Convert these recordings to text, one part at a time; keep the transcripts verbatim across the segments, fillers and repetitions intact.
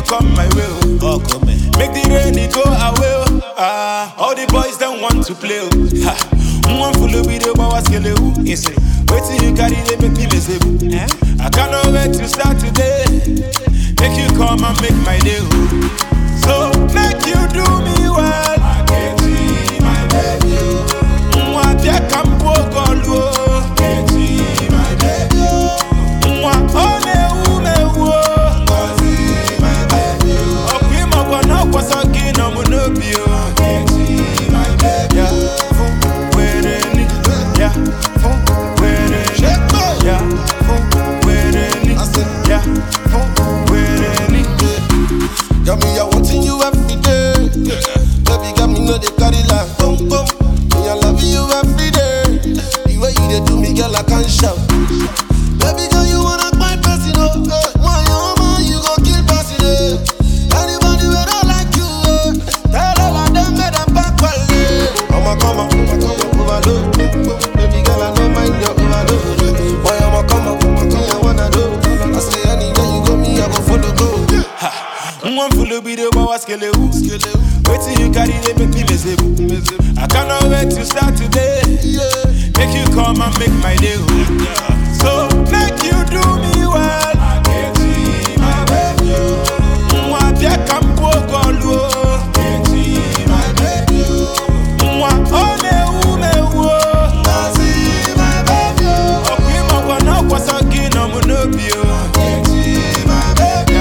come my way. Oh, come in. Make the rain it go away. Ah, all the boys don't want to play. Ha, one full of video, but what's gonna do? Wait till you carry they make me miserable. I cannot wait to start today. Make you come and make my day. So make you do me well. I can't see my baby. Moi bien campo golo. Can't see my baby. Moi on est où me wo. Can't see my baby. Opi mo gwana kwa soki no monobio. Can't see my baby. Yeah, where ni? Yeah, where ni? Yeah, where ni? Yeah, where ni? Got me, I wanting you every day. Baby, got me, know they carry like boom boom. Me, I love you every day. The way you dey do me, girl, I can't shout. Baby, girl, you wanna my person, oh. Why your man, you gon' kill person, eh? Anybody who don't like you, eh? Tell all of them, make them back well, eh? I'ma come up, I'ma come up, overload. Baby, girl, I don't mind your overload. Why I'ma come up, me, I wanna do. I say anywhere you go, me, I go follow go. One full of video, but what's gonna do? Wait till you carry they make me miserable. I cannot wait to start today. Make you come and make my day. So make you do me well. I can't see my baby. Moi bien campo golo. Can't see my baby. Moi on est où me wo. Can't see my baby. Opi mo gwana kwa soki no monobio. Can't see my baby.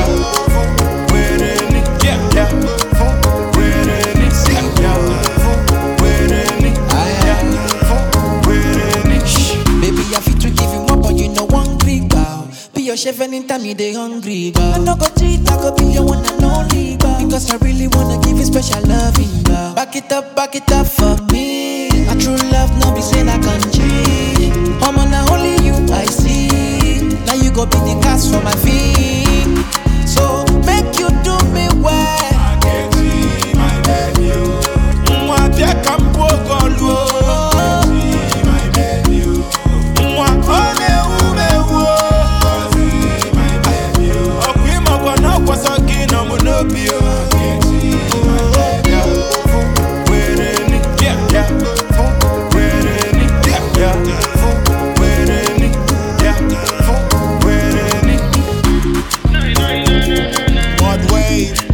Baby, I fit to give you more, but you know one green bow. Be your chef anytime you dey hungry, girl. I no go cheat, I go be your one and only, girl. Because I really wanna give you special loving, girl. Back it up, back it up for me. A true love, no be say I can cheat. I'm on only you I see. Now you go be the cast for my feet. So make you do me well. I can't see my baby. Moi bien campo golo. Wave.